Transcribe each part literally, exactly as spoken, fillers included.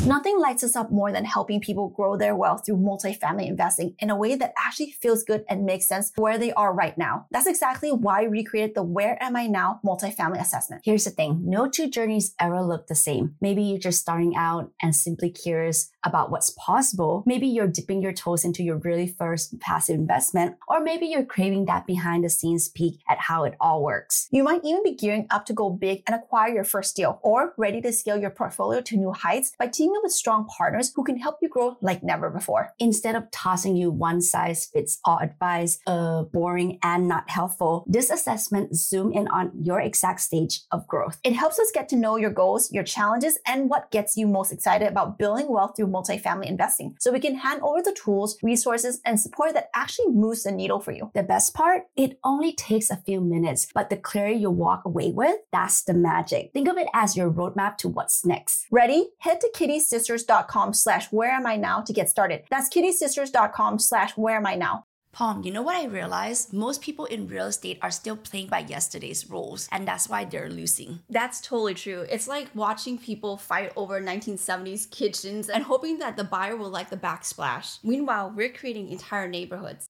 Nothing lights us up more than helping people grow their wealth through multifamily investing in a way that actually feels good and makes sense where they are right now. That's exactly why we created the Where Am I Now multifamily assessment. Here's the thing, no two journeys ever look the same. Maybe you're just starting out and simply curious about what's possible. Maybe you're dipping your toes into your really first passive investment, or maybe you're craving that behind the scenes peek at how it all works. You might even be gearing up to go big and acquire your first deal, or ready to scale your portfolio to new heights by teaming up with strong partners who can help you grow like never before. Instead of tossing you one size fits all advice, uh, boring and not helpful, this assessment zoom in on your exact stage of growth. It helps us get to know your goals, your challenges, and what gets you most excited about building wealth through multifamily investing, so we can hand over the tools, resources, and support that actually moves the needle for you. The best part? It only takes a few minutes, but the clarity you walk away with, that's the magic. Think of it as your roadmap to what's next. Ready? Head to kittysisters.com slash where am I now to get started. That's kittysisters.com slash where am I now. Palm, you know what I realized? Most people in real estate are still playing by yesterday's rules, and that's why they're losing. That's totally true. It's like watching people fight over nineteen seventies kitchens and hoping that the buyer will like the backsplash. Meanwhile, we're creating entire neighborhoods.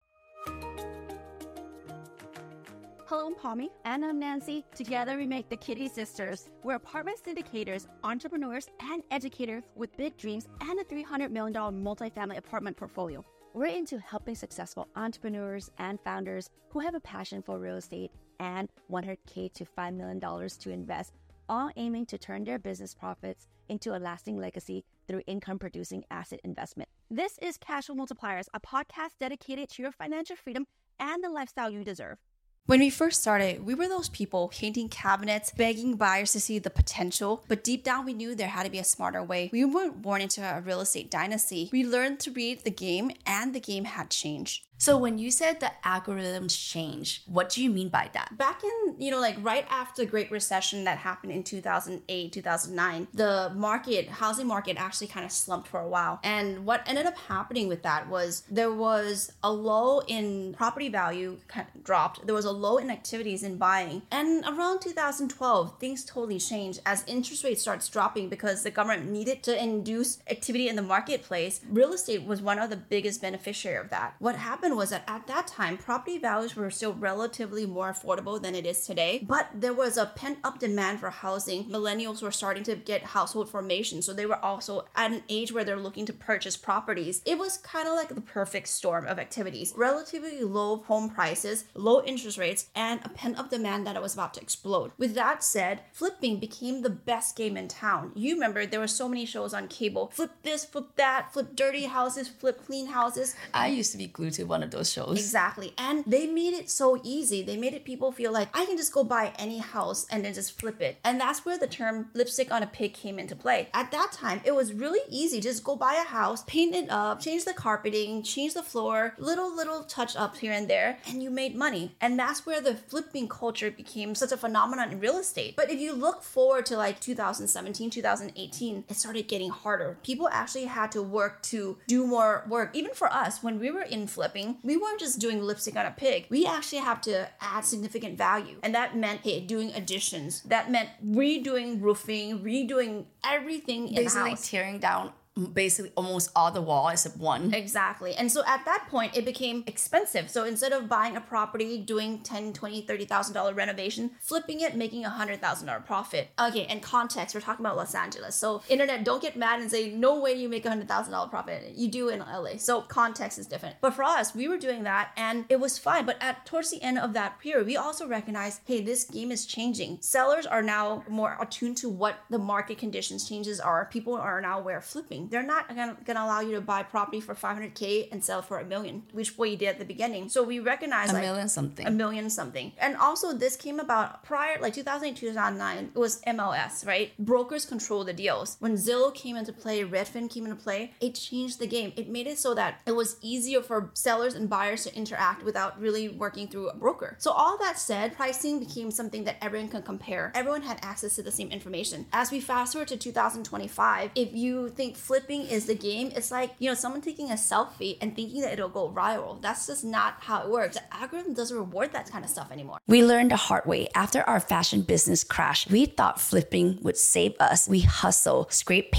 Hello, I'm Palmy. And I'm Nancy. Together we make the Kitty Sisters. We're apartment syndicators, entrepreneurs, and educators with big dreams and a three hundred million dollars multifamily apartment portfolio. We're into helping successful entrepreneurs and founders who have a passion for real estate and one hundred thousand to five million dollars to invest, all aiming to turn their business profits into a lasting legacy through income-producing asset investment. This is Cashflow Multipliers, a podcast dedicated to your financial freedom and the lifestyle you deserve. When we first started, we were those people painting cabinets, begging buyers to see the potential, but deep down we knew there had to be a smarter way. We weren't born into a real estate dynasty. We learned to read the game, and the game had changed. So when you said the algorithms change, what do you mean by that? Back in, you know, like right after the Great Recession that happened in two thousand eight, two thousand nine, the market, housing market actually kind of slumped for a while. And what ended up happening with that was there was a low in property value kind of dropped. There was a low in activities in buying. And around two thousand twelve, things totally changed as interest rates starts dropping because the government needed to induce activity in the marketplace. Real estate was one of the biggest beneficiary of that. What happened was that at that time, property values were still relatively more affordable than it is today, but there was a pent-up demand for housing. Millennials were starting to get household formation, so they were also at an age where they're looking to purchase properties. It was kind of like the perfect storm of activities. Relatively low home prices, low interest rates, and a pent-up demand that it was about to explode. With that said, flipping became the best game in town. You remember there were so many shows on cable. Flip this, flip that, flip dirty houses, flip clean houses. I used to be glued to one of those shows. Exactly. And they made it so easy. They made it people feel like I can just go buy any house and then just flip it. And that's where the term lipstick on a pig came into play. At that time, it was really easy. Just go buy a house, paint it up, change the carpeting, change the floor, little, little touch ups here and there, and you made money. And that's where the flipping culture became such a phenomenon in real estate. But if you look forward to like two thousand seventeen, two thousand eighteen, it started getting harder. People actually had to work to do more work. Even for us, when we were in flipping, we weren't just doing lipstick on a pig. We actually have to add significant value. And that meant, hey, doing additions. That meant redoing roofing, redoing everything in the house. Basically tearing down basically almost all the wall except one. Exactly. And so at that point, it became expensive. So instead of buying a property, doing ten, twenty, thirty thousand dollars renovation, flipping it, making a one hundred thousand dollars profit. Okay, and context, we're talking about Los Angeles. So internet, don't get mad and say, no way you make a one hundred thousand dollars profit. You do in L A. So context is different. But for us, we were doing that and it was fine. But at towards the end of that period, we also recognized, hey, this game is changing. Sellers are now more attuned to what the market conditions changes are. People are now aware of flipping. They're not gonna, gonna allow you to buy property for five hundred thousand and sell for a million, which what you did at the beginning. So we recognize a like million something. A million something. And also this came about prior, like two thousand eight, two thousand nine, it was M L S, right? Brokers control the deals. When Zillow came into play, Redfin came into play, it changed the game. It made it so that it was easier for sellers and buyers to interact without really working through a broker. So all that said, pricing became something that everyone can compare. Everyone had access to the same information. As we fast forward to two thousand twenty-five, if you think flipping is the game, it's like, you know, someone taking a selfie and thinking that it'll go viral. That's just not how it works. The algorithm doesn't reward that kind of stuff anymore. We learned the hard way. After our fashion business crashed, we thought flipping would save us. We hustle, scrape paint,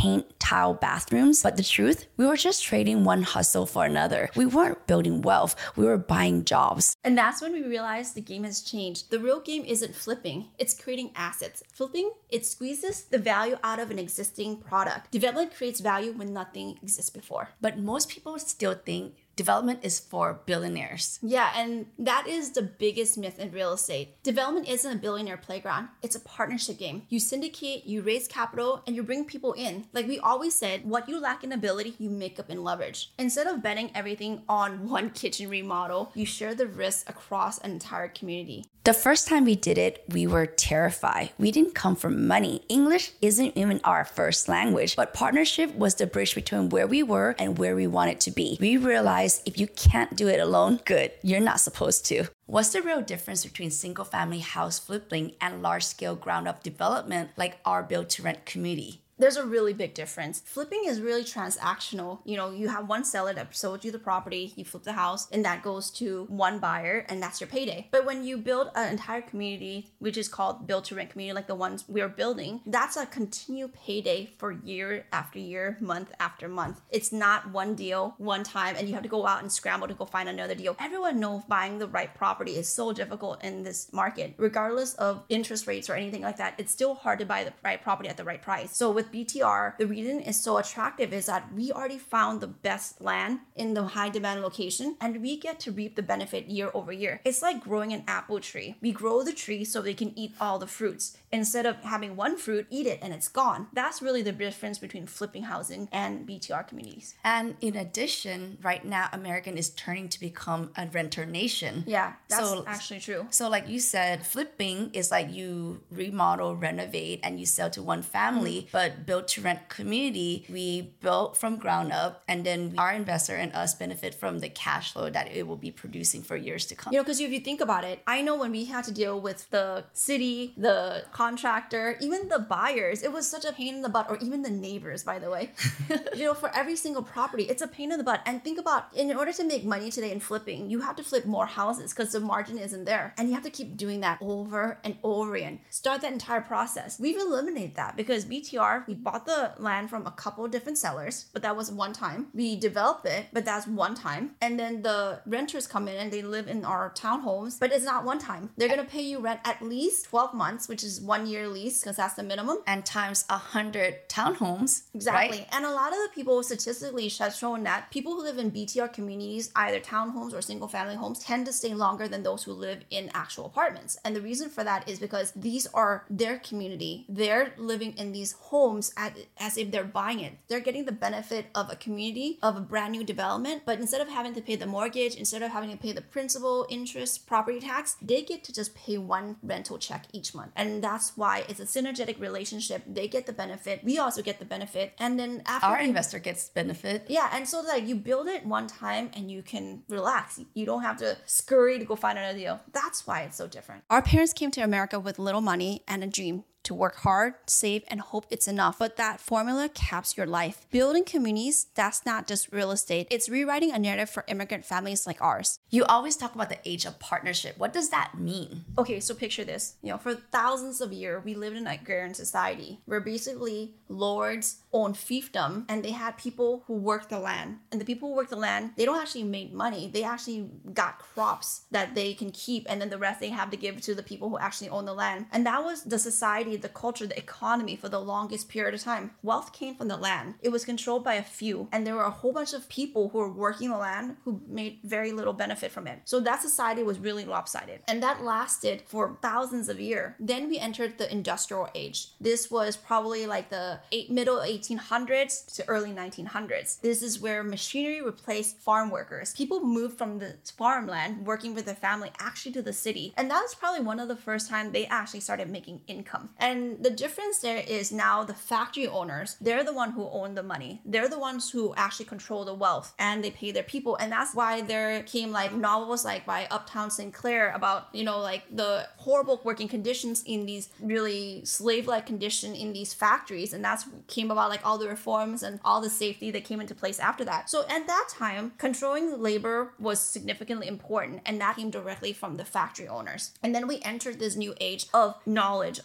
tile bathrooms. But the truth, we were just trading one hustle for another. We weren't building wealth, we were buying jobs. And that's when we realized the game has changed. The real game isn't flipping, it's creating assets. Flipping, it squeezes the value out of an existing product. Development creates value when nothing exists before. But most people still think development is for billionaires. Yeah, and that is the biggest myth in real estate. Development isn't a billionaire playground. It's a partnership game. You syndicate, you raise capital, and you bring people in. Like we always said, what you lack in ability, you make up in leverage. Instead of betting everything on one kitchen remodel, you share the risk across an entire community. The first time we did it, we were terrified. We didn't come from money. English isn't even our first language, but partnership was the bridge between where we were and where we wanted to be. We realized if you can't do it alone, good, you're not supposed to. What's the real difference between single-family house flipping and large-scale ground-up development like our build-to-rent community? There's a really big difference. Flipping is really transactional. You know, you have one seller that sold you the property, you flip the house, and that goes to one buyer, and that's your payday. But when you build an entire community, which is called build to rent community, like the ones we're building, that's a continued payday for year after year, month after month. It's not one deal, one time, and you have to go out and scramble to go find another deal. Everyone knows buying the right property is so difficult in this market. Regardless of interest rates or anything like that, it's still hard to buy the right property at the right price. So with B T R, the reason it's so attractive is that we already found the best land in the high demand location, and we get to reap the benefit year over year. It's like growing an apple tree. We grow the tree so they can eat all the fruits. Instead of having one fruit, eat it and it's gone. That's really the difference between flipping housing and B T R communities. And in addition, right now, American is turning to become a renter nation. Yeah, that's so, actually true. So like you said, flipping is like you remodel, renovate, and you sell to one family, mm-hmm. but build to rent community, we built from ground up, and then our investor and us benefit from the cash flow that it will be producing for years to come. You know, because if you think about it, I know when we had to deal with the city, the contractor, even the buyers, it was such a pain in the butt, or even the neighbors, by the way. You know, for every single property, it's a pain in the butt. And think about, in order to make money today in flipping, you have to flip more houses because the margin isn't there. And you have to keep doing that over and over again. Start that entire process. We've eliminated that because B T R, we bought the land from a couple of different sellers, but that was one time. We developed it, but that's one time. And then the renters come in and they live in our townhomes, but it's not one time. They're going to pay you rent at least twelve months, which is one year lease because that's the minimum. And times one hundred townhomes. Exactly. Right? And a lot of the people statistically have shown that people who live in B T R communities, either townhomes or single family homes, tend to stay longer than those who live in actual apartments. And the reason for that is because these are their community. They're living in these homes at, as if they're buying it. They're getting the benefit of a community, of a brand new development, but instead of having to pay the mortgage, instead of having to pay the principal, interest, property tax, they get to just pay one rental check each month. And that's why it's a synergetic relationship. They get the benefit. We also get the benefit. And then after our they, investor gets benefit. Yeah. And so like you build it one time and you can relax. You don't have to scurry to go find another deal. That's why it's so different. Our parents came to America with little money and a dream to work hard, save, and hope it's enough. But that formula caps your life. Building communities, that's not just real estate. It's rewriting a narrative for immigrant families like ours. You always talk about the age of partnership. What does that mean? Okay, so picture this. You know, for thousands of years, we lived in an agrarian society where basically lords owned fiefdom and they had people who worked the land. And the people who worked the land, they don't actually make money. They actually got crops that they can keep, and then the rest they have to give to the people who actually own the land. And that was the society, the culture, the economy for the longest period of time. Wealth came from the land. It was controlled by a few, and there were a whole bunch of people who were working the land who made very little benefit from it. So that society was really lopsided, and that lasted for thousands of years. Then we entered the industrial age. This was probably like the eight, middle eighteen hundreds to early nineteen hundreds. This is where machinery replaced farm workers. People moved from the farmland working with their family actually to the city, and that was probably one of the first time they actually started making income. And the difference there is now the factory owners, they're the one who own the money. They're the ones who actually control the wealth, and they pay their people. And that's why there came like novels like by Uptown Sinclair about, you know, like the horrible working conditions in these really slave-like condition in these factories. And that's came about like all the reforms and all the safety that came into place after that. So at that time, controlling labor was significantly important, and that came directly from the factory owners. And then we entered this new age of knowledge, of information,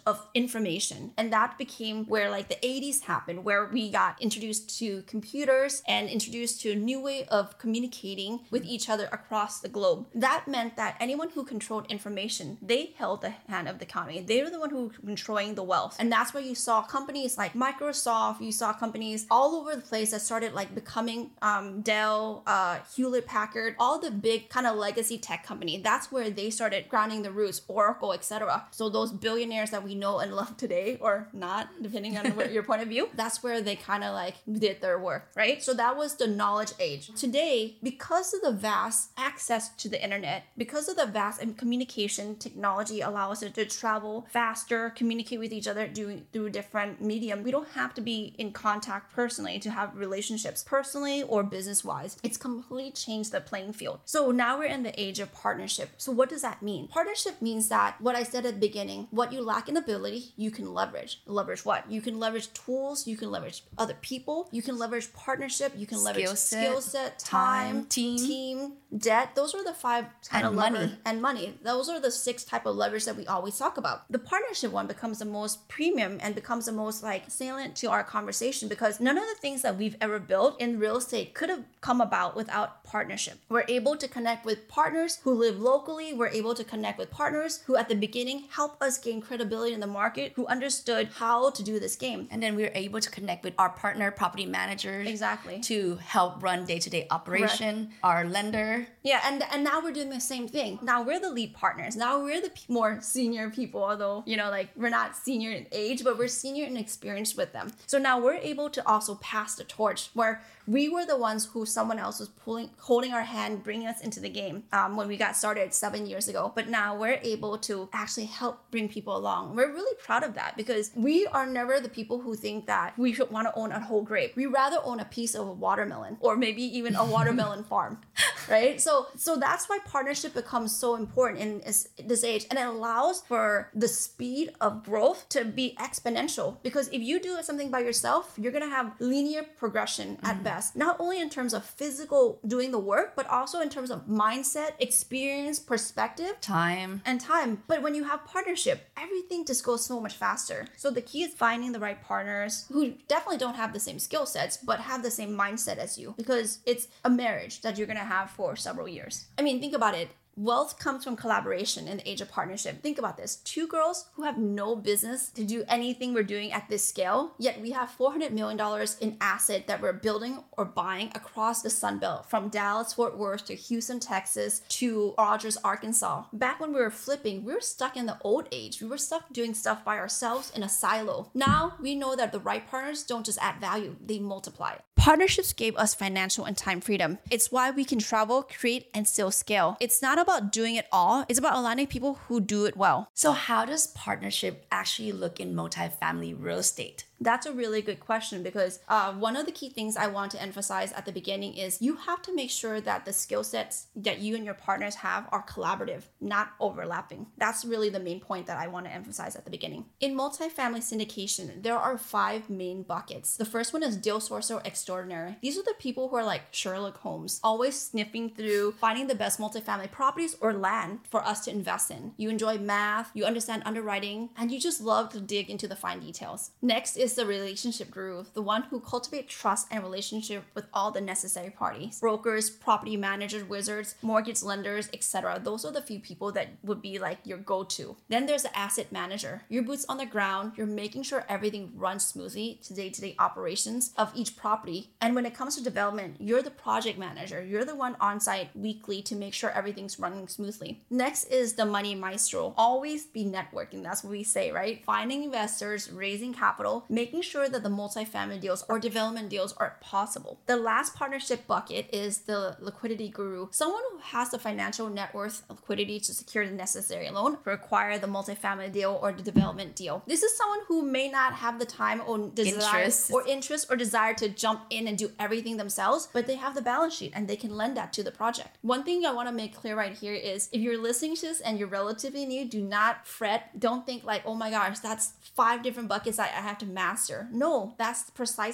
information. And that became where like the eighties happened, where we got introduced to computers and introduced to a new way of communicating with each other across the globe. That meant that anyone who controlled information, they held the hand of the economy. They were the one who were controlling the wealth. And that's where you saw companies like Microsoft, you saw companies all over the place that started like becoming um, Dell, uh, Hewlett Packard, all the big kind of legacy tech company. That's where they started grounding the roots, Oracle, et cetera. So those billionaires that we know and love today, or not, depending on what your point of view, that's where they kind of like did their work, right? So that was the knowledge age. Today, because of the vast access to the internet, because of the vast and communication technology allow us to, to travel faster, communicate with each other through, through different medium. We don't have to be in contact personally to have relationships personally or business-wise. It's completely changed the playing field. So now we're in the age of partnership. So what does that mean? Partnership means that what I said at the beginning, what you lack in ability, you can leverage. Leverage what? You can leverage tools, you can leverage other people, you can leverage partnership, you can leverage Skill set, skill set, time, time, team. team, debt. Those are the five kind And of lever- money. and money. Those are the six type of leverage that we always talk about. The partnership one becomes the most premium and becomes the most like salient to our conversation, because none of the things that we've ever built in real estate could have come about without partnership. We're able to connect with partners who live locally. We're able to connect with partners who at the beginning help us gain credibility in the market, who understood how to do this game. And then we were able to connect with our partner property managers. Exactly. To help run day-to-day operation, Correct. Our lender. Yeah, and and now we're doing the same thing. Now we're the lead partners. Now we're the p- more senior people, although, you know, like we're not senior in age, but we're senior in experience with them. So now we're able to also pass the torch, where we were the ones who someone else was pulling, holding our hand, bringing us into the game um, when we got started seven years ago. But now we're able to actually help bring people along. We're really proud of that, because we are never the people who think that we should want to own a whole grape. We rather own a piece of a watermelon, or maybe even a watermelon farm, right? So, so that's why partnership becomes so important in this, this age, and it allows for the speed of growth to be exponential. Because if you do something by yourself, you're gonna have linear progression at mm-hmm. best. Not only in terms of physical doing the work, but also in terms of mindset, experience, perspective, time, and time. But when you have partnership, everything just goes so much faster. So the key is finding the right partners who definitely don't have the same skill sets, but have the same mindset as you, because it's a marriage that you're gonna have for several years. I mean, think about it. Wealth comes from collaboration in the age of partnership. Think about this. Two girls who have no business to do anything we're doing at this scale, yet we have four hundred million dollars in asset that we're building or buying across the Sun Belt, from Dallas, Fort Worth to Houston, Texas to Rogers, Arkansas. Back when we were flipping, we were stuck in the old age. We were stuck doing stuff by ourselves in a silo. Now we know that the right partners don't just add value, they multiply. Partnerships gave us financial and time freedom. It's why we can travel, create, and still scale. It's not about doing it all. It's about aligning people who do it well. So how does partnership actually look in multifamily real estate? That's a really good question, because uh, one of the key things I want to emphasize at the beginning is you have to make sure that the skill sets that you and your partners have are collaborative, not overlapping. That's really the main point that I want to emphasize at the beginning. In multifamily syndication, there are five main buckets. The first one is deal sourcer extraordinary. These are the people who are like Sherlock Holmes, always sniffing through, finding the best multifamily properties or land for us to invest in. You enjoy math, you understand underwriting, and you just love to dig into the fine details. Next is the relationship guru, the one who cultivates trust and relationship with all the necessary parties. Brokers, property managers, wizards, mortgage lenders, et cetera. Those are the few people that would be like your go-to. Then there's the asset manager. Your boots on the ground, you're making sure everything runs smoothly to day-to-day operations of each property. And when it comes to development, you're the project manager. You're the one on site weekly to make sure everything's running smoothly. Next is the money maestro. Always be networking. That's what we say, right? Finding investors, raising capital, making sure that the multifamily deals or development deals are possible. The last partnership bucket is the liquidity guru, someone who has the financial net worth liquidity to secure the necessary loan to acquire the multifamily deal or the development deal. This is someone who may not have the time or desire interest. or interest or desire to jump in and do everything themselves, but they have the balance sheet and they can lend that to the project. One thing I want to make clear right here is if you're listening to this and you're relatively new, do not fret. Don't think like, oh my gosh, that's five different buckets I, I have to master. No, that's precisely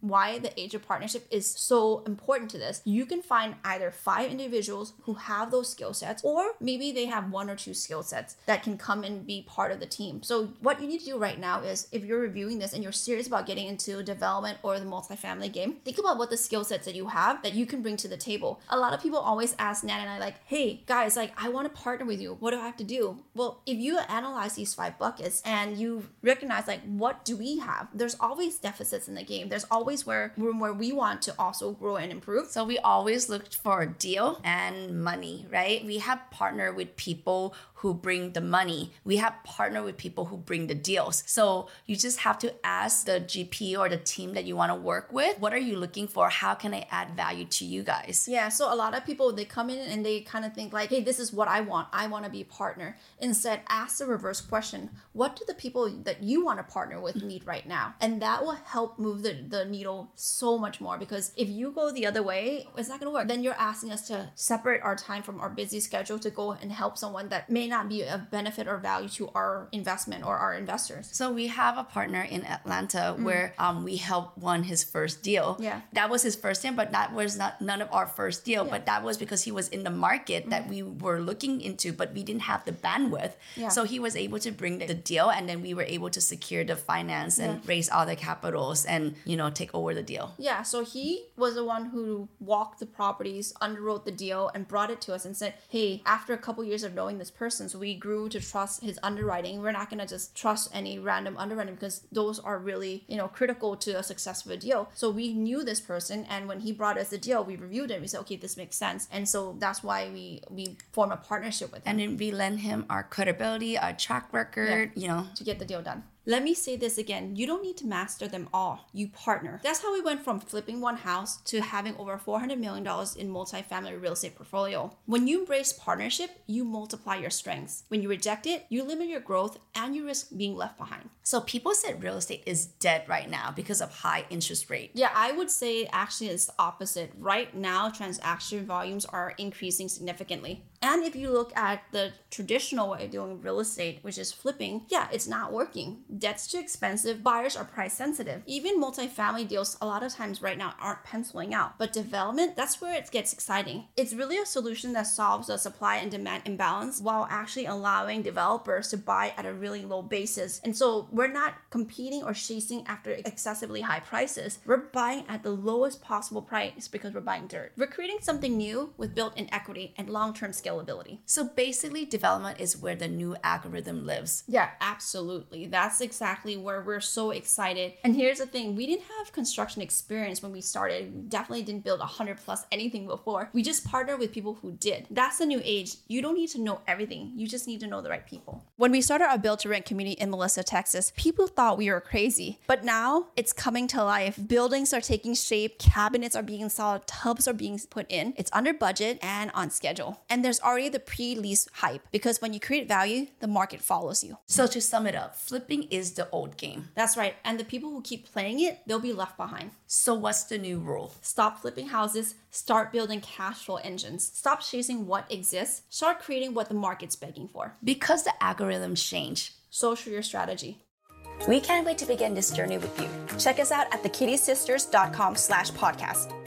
why the age of partnership is so important to this. You can find either five individuals who have those skill sets, or maybe they have one or two skill sets that can come and be part of the team. So what you need to do right now is, if you're reviewing this and you're serious about getting into development or the multifamily game, think about what the skill sets that you have that you can bring to the table. A lot of people always ask Nan and I, like, hey guys, like, I want to partner with you. What do I have to do? Well, if you analyze these five buckets and you recognize, like, what do we have? There's always deficits in the game. There's always where room where we want to also grow and improve. So we always looked for a deal and money, right? We have partnered with people who bring the money. We have partnered with people who bring the deals. So you just have to ask the G P or the team that you want to work with, what are you looking for? How can I add value to you guys? Yeah, so a lot of people, they come in and they kind of think like, hey, this is what I want. I want to be a partner. Instead, ask the reverse question. What do the people that you want to partner with need right now? And that will help move the, the needle so much more, because if you go the other way, it's not going to work. Then you're asking us to separate our time from our busy schedule to go and help someone that may not be of benefit or value to our investment or our investors. So we have a partner in Atlanta mm. where um, we helped one his first deal. Yeah. That was his first deal, but that was not none of our first deal. Yeah. But that was because he was in the market mm. that we were looking into, but we didn't have the bandwidth. Yeah. So he was able to bring the deal, and then we were able to secure the finance and yeah. raise all the capitals and, you know, take over the deal. Yeah. So he was the one who walked the properties, underwrote the deal, and brought it to us and said, hey, after a couple years of knowing this person, so we grew to trust his underwriting. We're not going to just trust any random underwriting, because those are really, you know, critical to a success of a deal. So we knew this person, and when he brought us the deal, we reviewed it. We said, okay, this makes sense. And so that's why we we form a partnership with him. And then we lend him our credibility, our track record, yeah, you know, to get the deal done. Let me say this again. You don't need to master them all. You partner. That's how we went from flipping one house to having over four hundred million dollars in multifamily real estate portfolio. When you embrace partnership, you multiply your strengths. When you reject it, you limit your growth and you risk being left behind. So people said real estate is dead right now because of high interest rate. Yeah, I would say actually it's the opposite. Right now, transaction volumes are increasing significantly. And if you look at the traditional way of doing real estate, which is flipping, yeah, it's not working. Debt's too expensive. Buyers are price sensitive. Even multifamily deals a lot of times right now aren't penciling out. But development, that's where it gets exciting. It's really a solution that solves the supply and demand imbalance while actually allowing developers to buy at a really low basis. And so we're not competing or chasing after excessively high prices. We're buying at the lowest possible price because we're buying dirt. We're creating something new with built-in equity and long-term scalability. So basically, development is where the new algorithm lives. Yeah, absolutely. That's exactly where we're so excited. And here's the thing, we didn't have construction experience when we started. We definitely didn't build one hundred plus anything before. We just partnered with people who did. That's the new age. You don't need to know everything. You just need to know the right people. When we started our Build to Rent community in Melissa, Texas, people thought we were crazy. But now it's coming to life. Buildings are taking shape. Cabinets are being installed. Tubs are being put in. It's under budget and on schedule. And there's already the pre-lease hype, because when you create value, the market follows you. So to sum it up, flipping is the old game. That's right. And the people who keep playing it, they'll be left behind. So what's the new rule? Stop flipping houses. Start building cash flow engines. Stop chasing what exists. Start creating what the market's begging for. Because the algorithms change. So should your strategy. We can't wait to begin this journey with you. Check us out at the kitty sisters dot com slash podcast.